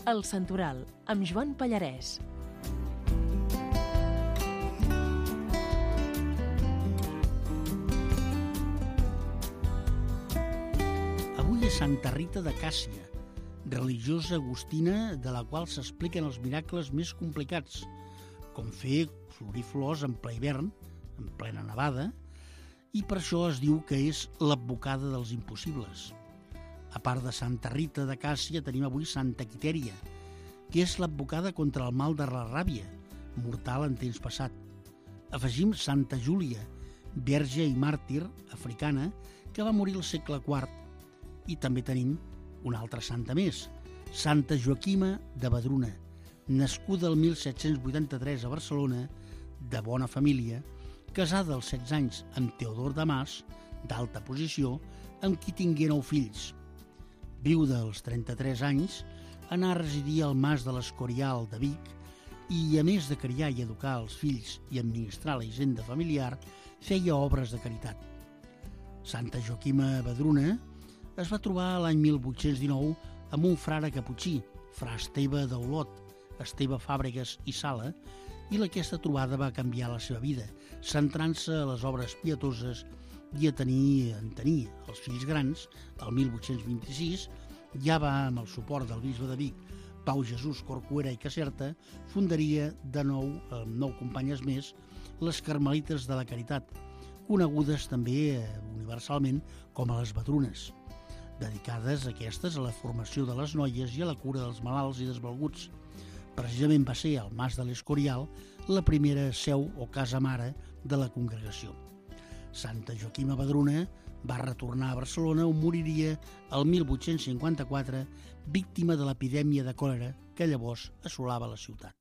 El Santoral, amb Joan Pallarès. Avui és Santa Rita de Càssia, religiosa agustina de la qual s'expliquen els miracles més complicats, com fer florir flors en ple hivern, en plena nevada, i per això es diu que és l'advocada dels impossibles. A part de Santa Rita de Càssia tenim avui Santa Quitèria, que és l'advocada contra el mal de la ràbia, mortal en temps passat. Afegim Santa Júlia, verge i màrtir africana, que va morir al segle IV. I també tenim una altra santa més, Santa Joaquima de Vedruna, nascuda el 1783 a Barcelona, de bona família, casada als 16 anys amb Teodor Damas, d'alta posició, amb qui tingué 9 fills. Viuda als 33 anys, anà a residir al Mas de l'Escorial de Vic i, a més de criar i educar els fills i administrar la hisenda familiar, feia obres de caritat. Santa Joaquima Vedruna es va trobar l'any 1819 amb un frare caputxí, fra Esteve d'Olot, Esteve Fàbregas i Sala, i aquesta trobada va canviar la seva vida, centrant-se a les obres pietoses i en tenir els fills grans. El 1826 ja va, amb el suport del bisbe de Vic, Pau Jesús Corcuera i Caserta, fundaria de nou, amb 9 companyes més, les Carmelites de la Caritat, conegudes també universalment com a les Vedrunes, dedicades aquestes a la formació de les noies i a la cura dels malalts i desvalguts. Precisament va ser el Mas de l'Escorial la primera seu o casa mare de la congregació. Santa Joaquima Vedruna va retornar a Barcelona, on moriria el 1854, víctima de l'epidèmia de còlera que llavors assolava la ciutat.